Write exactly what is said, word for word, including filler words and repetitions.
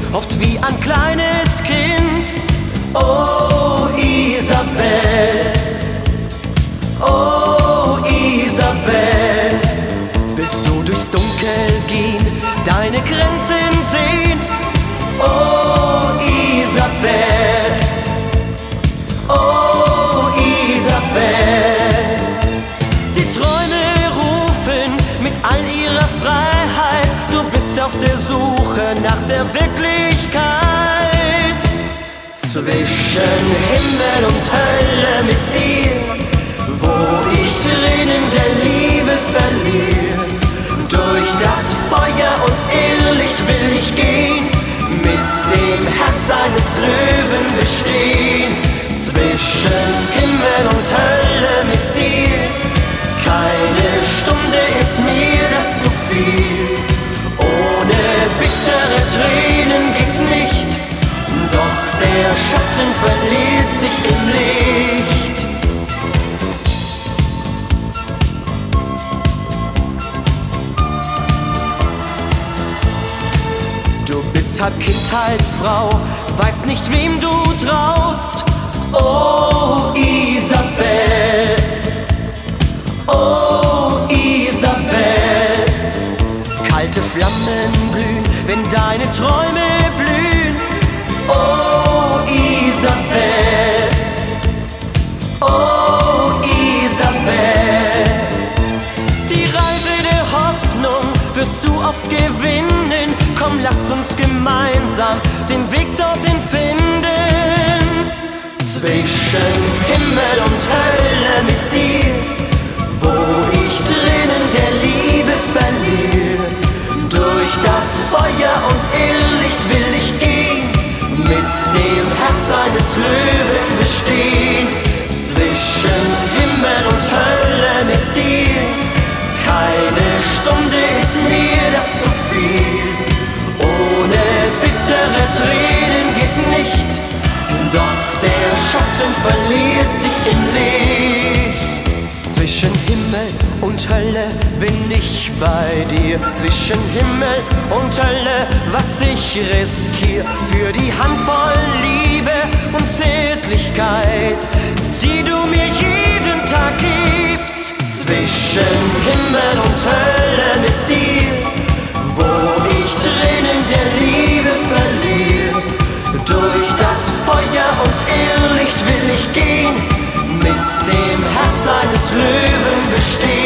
oft wie ein kleines Kind. Oh Isabel, oh Isabel, willst du durchs Dunkel gehen, deine Grenzen sehen? Oh Isabel, oh Isabel, die Träume rufen mit all ihrer Freiheit, du bist auf der Suche nach der Wirklichkeit. Zwischen Himmel und Hölle mit dir, wo ich Tränen der Liebe verliere. Durch das Feuer und Irrlicht will ich gehen, mit dem Herz eines Löwen bestehen. Zwischen Himmel und Hölle mit dir, keine Stunde ist mir das zu viel. Ohne bittere Tränen geht's nicht, doch der Schatten verliert sich im Licht. Du bist halb Kind, halb Frau, weißt nicht, wem du traust. Oh Isabel, oh Isabel, kalte Flammen glühen, wenn deine Träume blühen. Oh Isabel, oh Isabel, die Reise der Hoffnung wirst du oft gewinnen. Komm, lass uns gemeinsam den Weg dorthin finden. Zwischen Himmel und Hölle mit dir, wo ich Tränen der Liebe verliere. Durch das Feuer und Irrlicht will ich gehen, mit dem Herz eines Löwen bestehen. Zwischen Himmel und Hölle mit dir, keine Stunde ist mir das zu viel. Ohne bittere Tränen geht's nicht, doch der Schatten verliert sich im Licht. Zwischen Himmel und Hölle bin ich bei dir. Zwischen Himmel und Hölle, was ich riskier für die Handvoll Liebe und Zärtlichkeit, die du mir jeden Tag gibst. Zwischen Himmel und Hölle mit dir, wo ich Tränen der Liebe verliere. Durch das Feuer und Irrlicht will ich gehen, mit dem Herz eines Löwen bestehen.